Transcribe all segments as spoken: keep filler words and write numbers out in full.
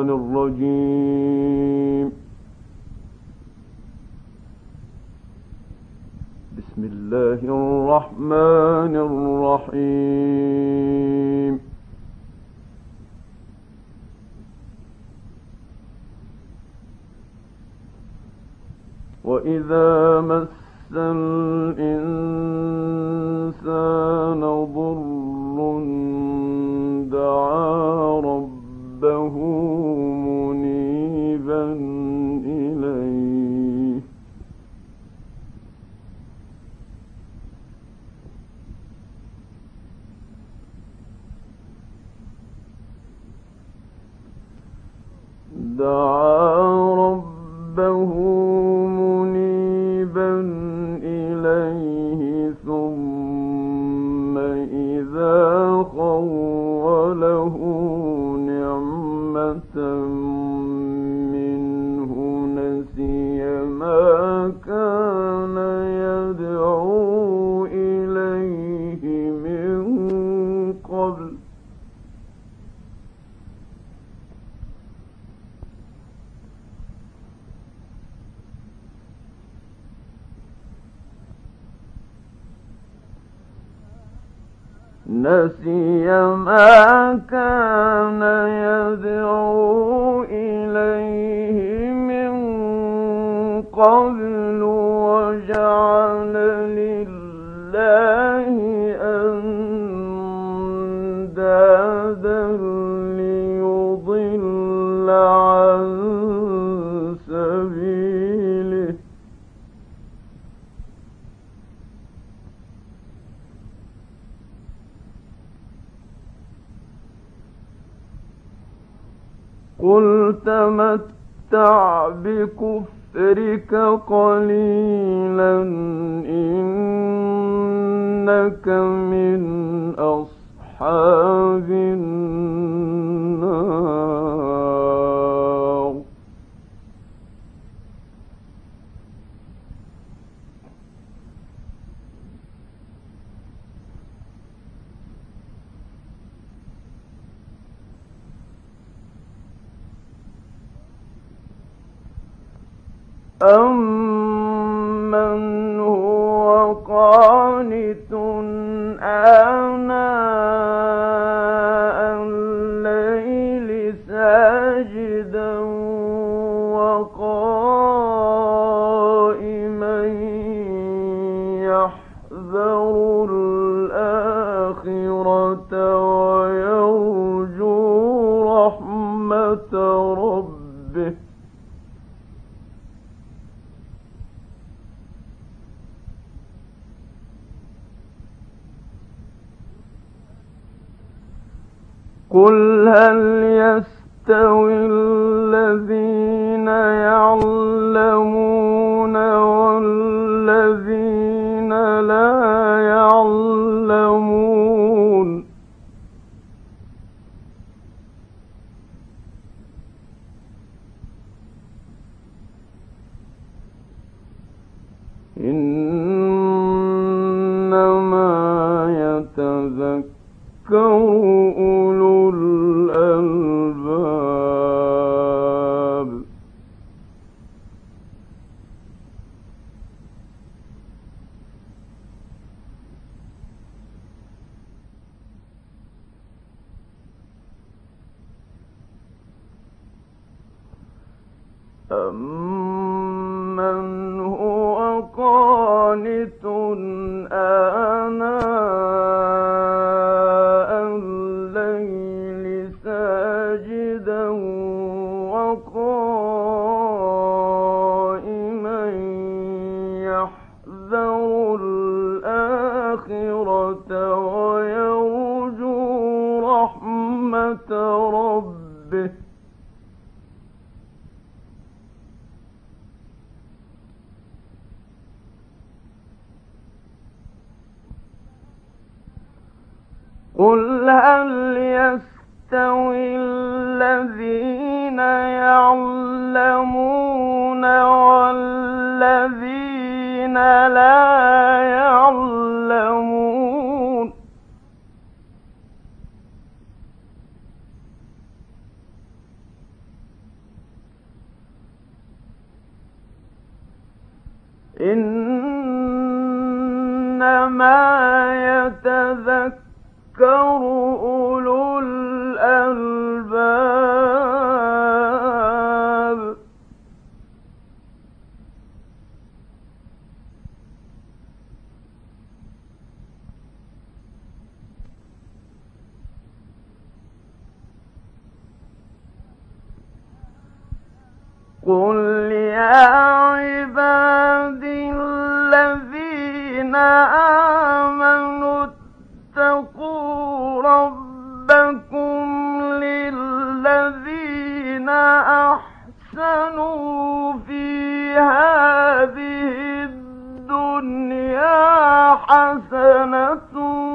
الشيطان الرجيم. بسم الله الرحمن الرحيم. وإذا مس الإنسان ضر دعا ربه منيبا إليه دعا ربه منيبا إليه ثم إذا خوله نعمة منه نسي ما كان يدعو إليه من قبل نسي ما كان يدعو إليه من قبل وجعل لله أندادا ليضل عن سبيله قل تمتع بكفرك قليلا إنك من أصحاب النار أَمَّنْ هُوَ قَانِتٌ آنَاءَ اللَّيْلِ سَاجِدًا وَقَائِمًا يَحْذَرُ الْآخِرَةَ وَيَرْجُو رَحْمَةَ رَبِّهِ قل هل يستوي الذين يعلمون والذين لا يعلمون إنما يتذكر أولو الألباب أَمَّنْ هُوَ قَانِتٌ آنَاءَ اللَّيْلِ سَاجِدًا وَقَائِمًا يَحْذَرُ الْآخِرَةَ وَيَرْجُو رَحْمَةَ رَبِّهِ قل هل يستوي الذين يعلمون والذين لا يعلمون إنما يتذكر أولو الألباب. قل يا عبادي الذين آمنوا اتقوا ربكم للذين أحسنوا في هذه الدنيا حسنة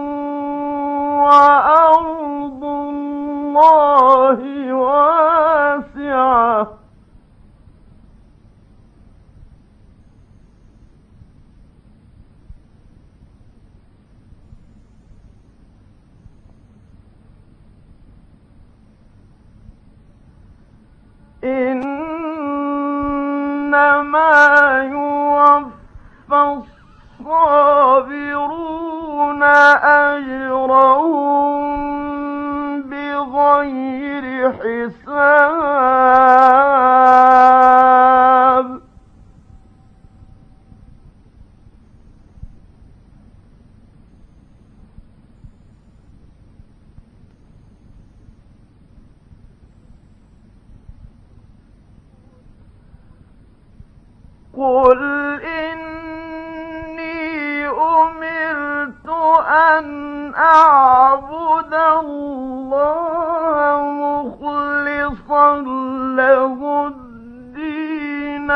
وأرض الله واسعة إنما يوفى الصابرون أجرهم بغير حساب. قل إني أمرت أن أعبد الله مخلصا له الدين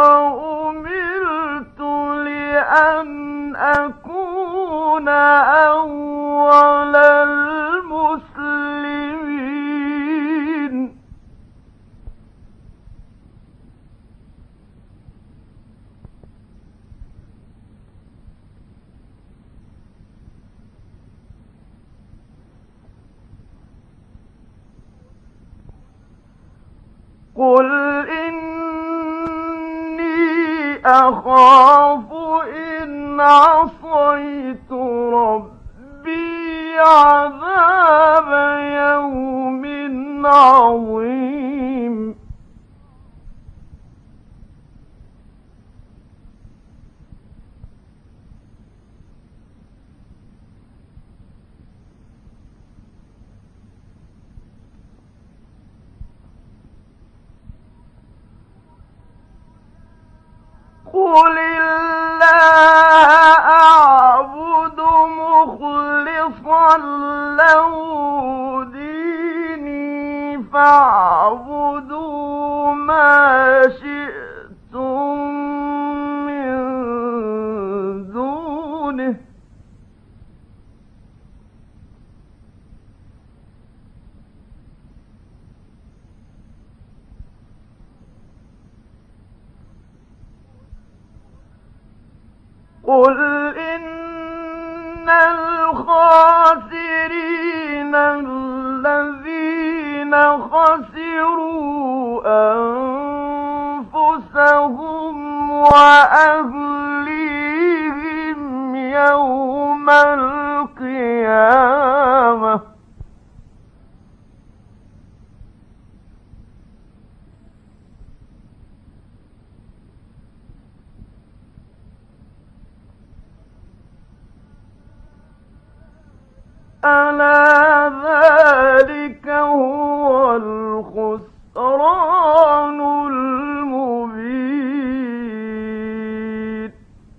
وأمرت لأن أكون أول المسلمين. قل إني أخاف إن عصيت ربي عذاب يوم عظيم. قل الله أعبد مخلصا له ديني فاعبدوا ما شئتم من دونه قل إن الخاسرين الذين خسروا أنفسهم وأهليهم يوم القيامة ألا ذلك هو الخسران المبين.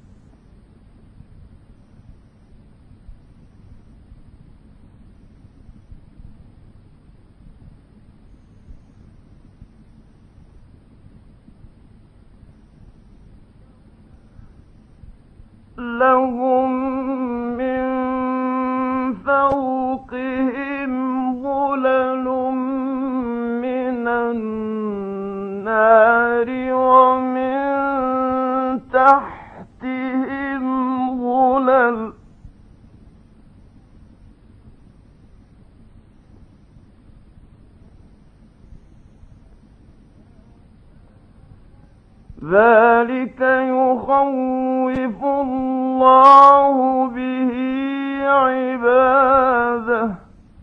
لهم من فوقهم ظلل من النار ومن تحتهم ظلل ذلك يخوف الله به عباده.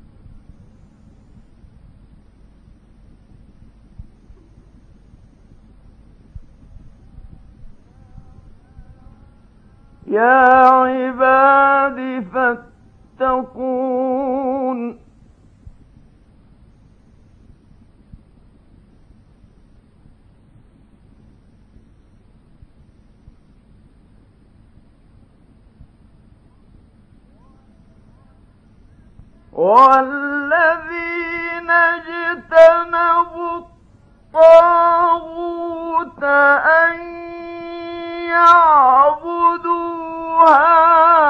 يا عباد فاتقون والذين اجتنبوا الطاغوت أن يعبدوها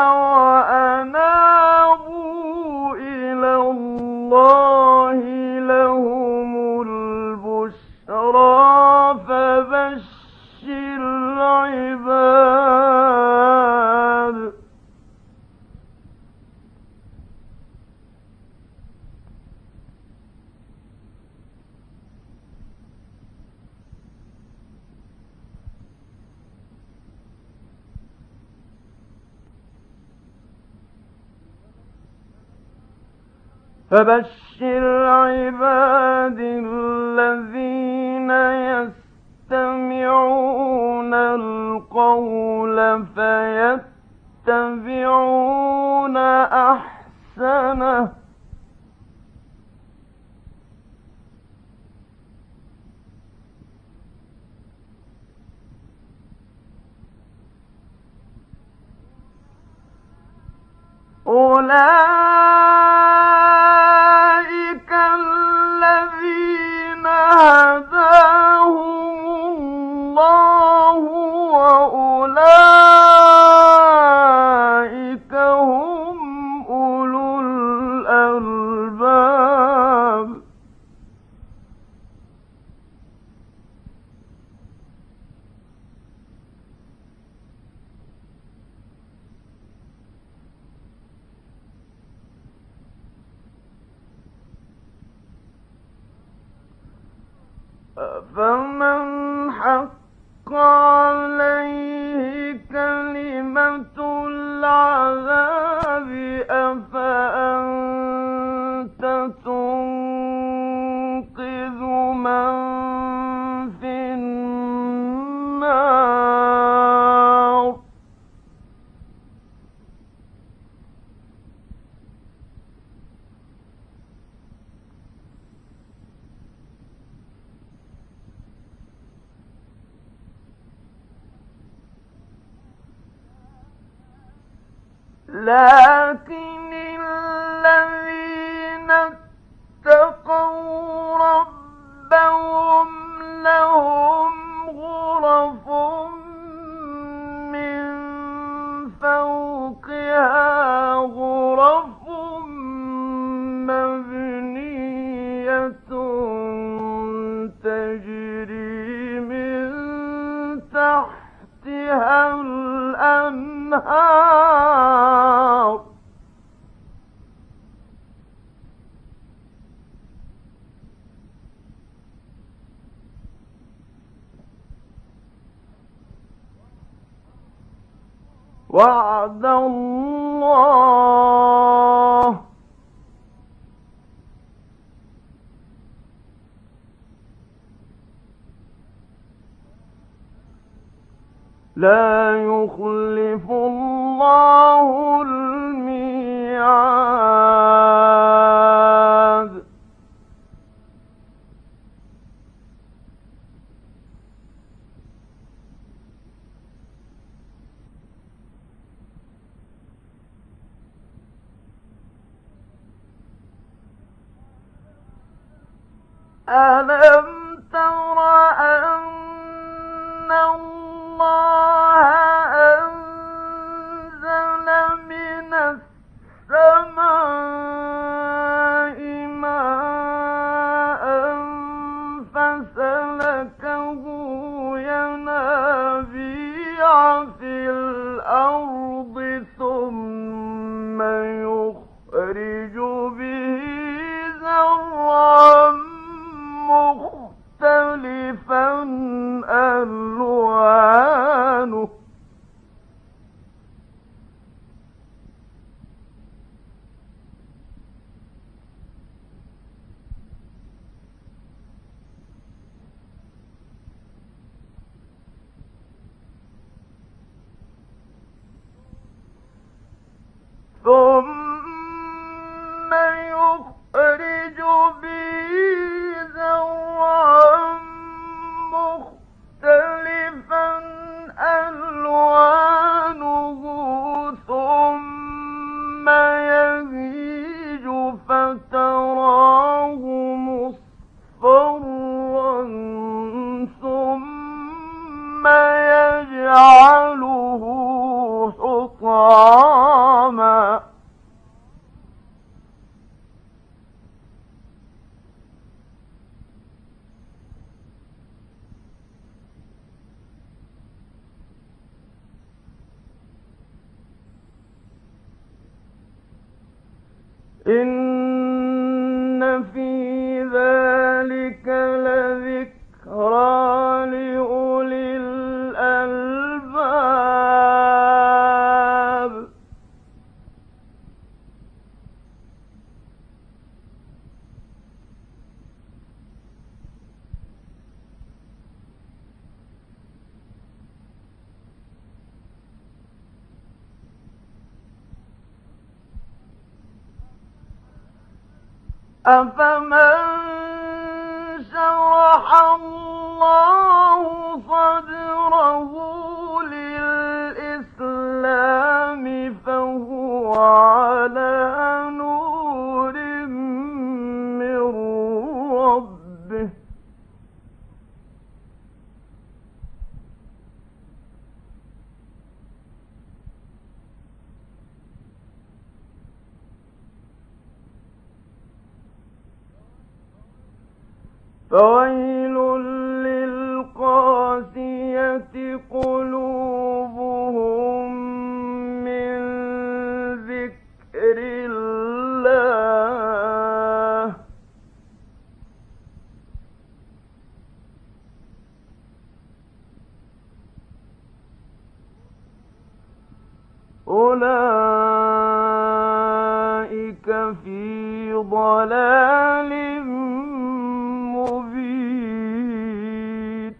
وأنابوا إلى الله لهم البشرى فبشر عباد. فبشر عباد الذين يستمعون القول فيتبعون أحسنه. أولئك الذين هداهم الله وأولئك هم أولو الألباب. فمن حق عليه كلمة العذاب أفأنت تنقذ من في النار. لكن الذين اتقوا ربهم لهم غرف من فوقها غرف مبنية تجري من تحتها الأنهار. وعد الله لا يخلف الله الميعاد. ألم تر أن الله أنزل من السماء ماء فسلكه ينابيع في الأرض ثم يخرج به زرعا مختلفا إن في ذلك لذكرى لأولي الألباب. أفمن شرح الله صدره للإسلام فهو على نور من ربه فويل للقاسية قلوبهم من ذكر الله أولئك في ضلال مبين.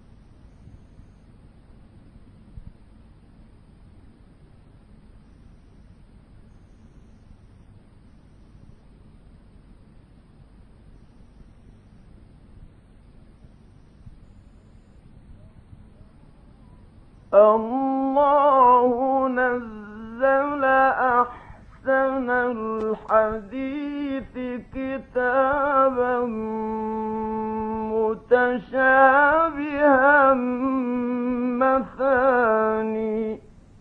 الله نزل أحسن الحديث كتابا متشابها مثاني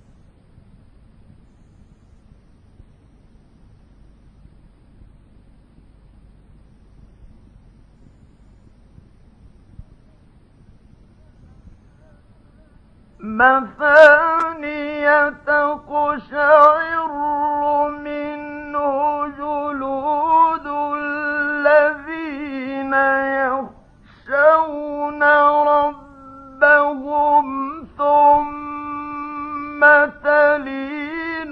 مثانية تقشعر منه جلود الذين يخشون ربهم ثم تلين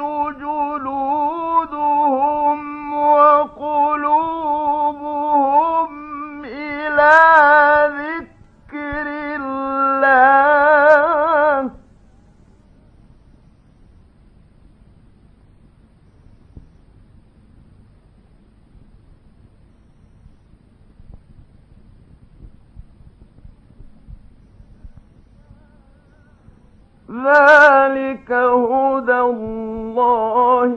جلودهم وقلوبهم إلى ذكر الله ذلك هدى الله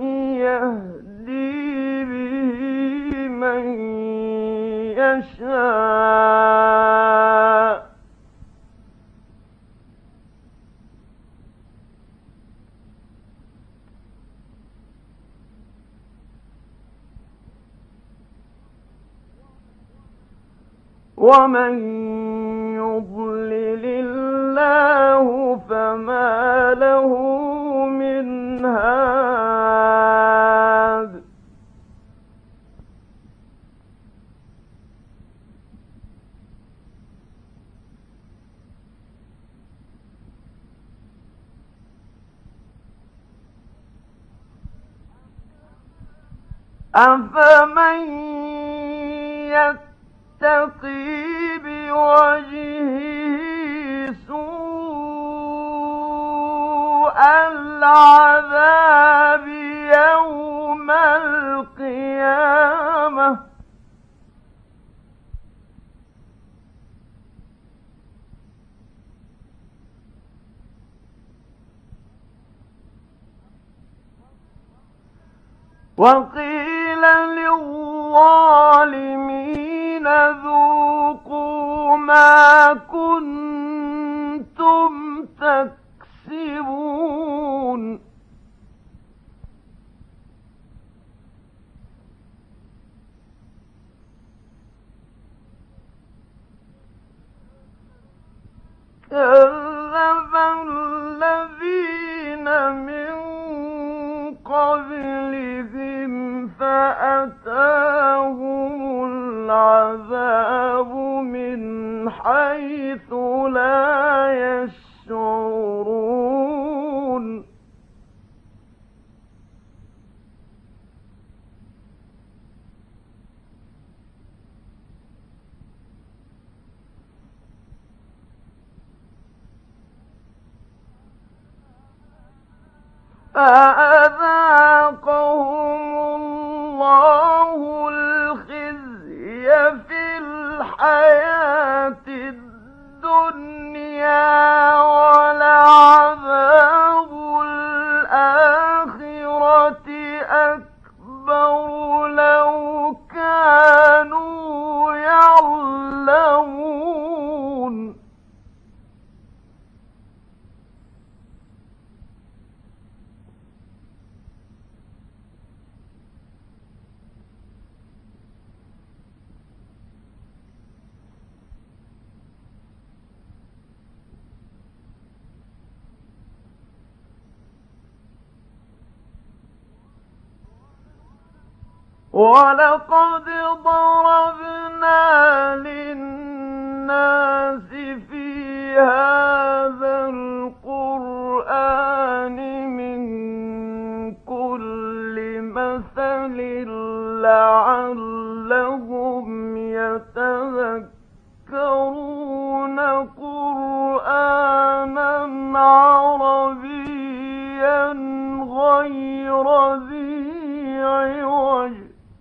يهدي به من يشاء ومن يضلل الله فما له من هاد أفمن يتقي بوجهه سوء العذاب يوم القيامة وقيل للظالمين ذوقوا ما كنتم تكسبون كذب الذين من قبلهم العذاب من حيث لا يشعرون فأذاقهم الله الخزي في الحياة الدنيا ولعذاب الآخرة أكبر لو كانوا يعلمون وَلَقَدْ ضَرَبْنَا لِلنَّاسِ فِي هَذَا الْقُرْآنِ مِنْ كُلِّ مَثَلٍ لَعَلَّهُمْ يَتَذَكَّرُونَ قُرْآنًا عَرَبِيًّا غَيْرَ ذِي عِوَجٍ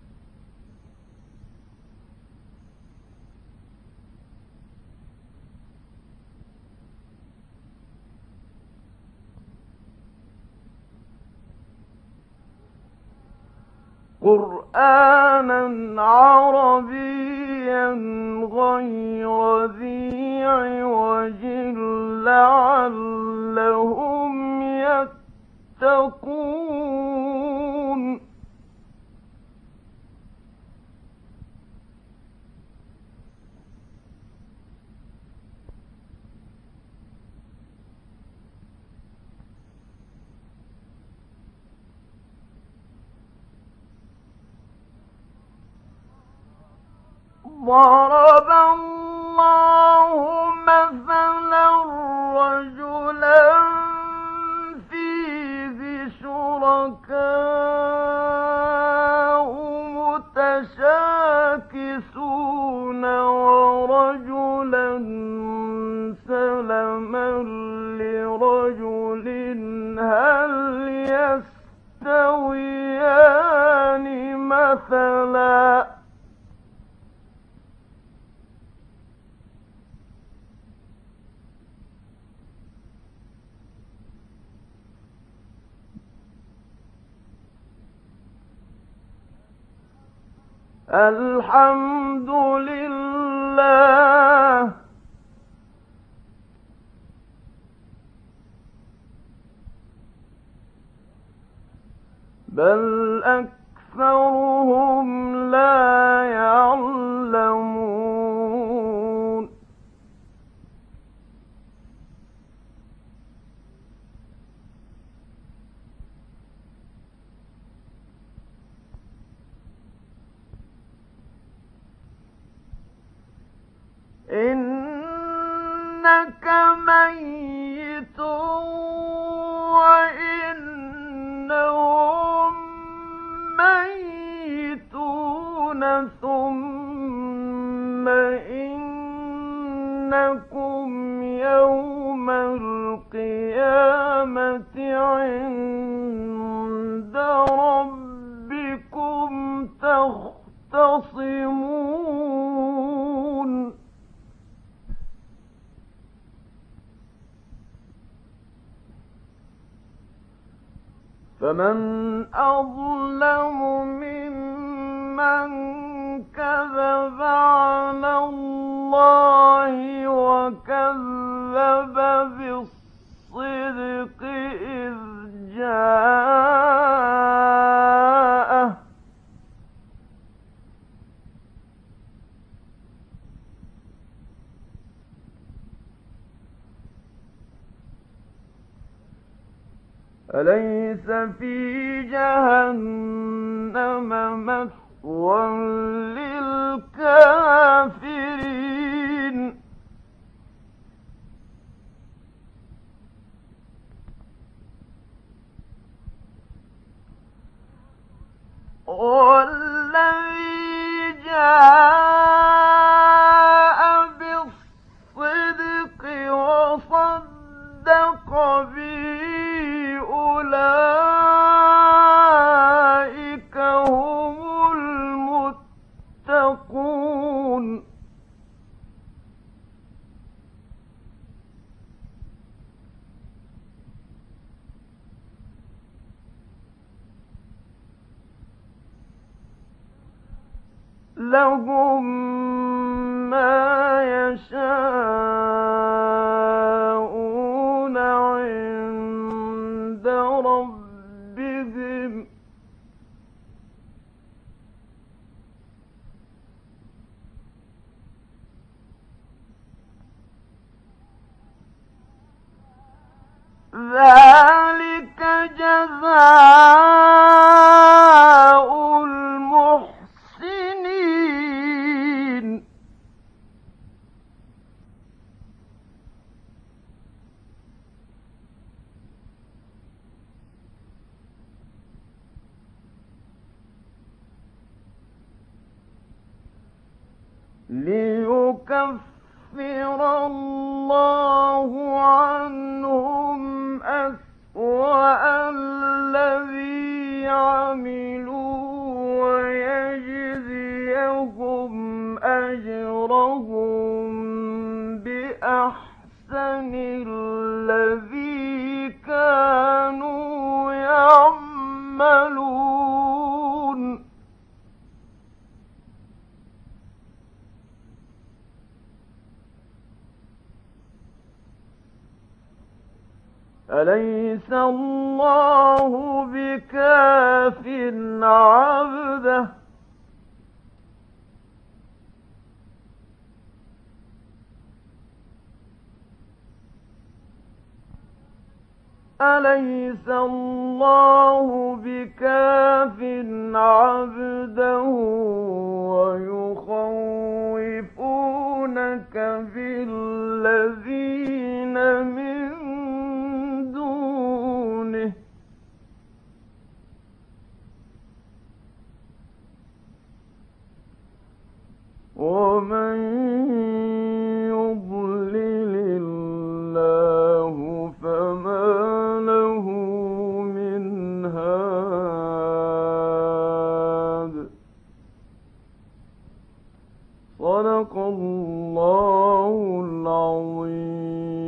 قُرْآنًا عَرَبِيًّا غَيْرَ ذِي عِوَجٍ لَعَلَّهُمْ يَتَّقُونَ ضرب الله مثلا رجلا فيه شركاء متشاكسون ورجلا سلما لرجل هل يستويان مثلا الحمد لله بل أكثرهم لا يعلمون إنك ميت وإنهم ميتون ثم إنكم يوم القيامة عند ربكم تختصمون فمن أظلم ممن كذب على الله وكذب بالصدق إذ جاءه أليس في جهنم مثوى للكافرين الكافرين والذي جاء بالصدق وصدق به أولئك هم المتقون لهم ما يشاءون عند ربهم ذلك جزاء المحسنين ليكفر الله عنهم أسوأ الذي عملوا ويجزيهم أجرهم بأحسن الذي كانوا يعملون أليس الله بكاف عبده أليس الله بكاف عبده ويخوفونك بالذين من دونه ومن يضلل الله فما له من هاد صدق الله العظيم.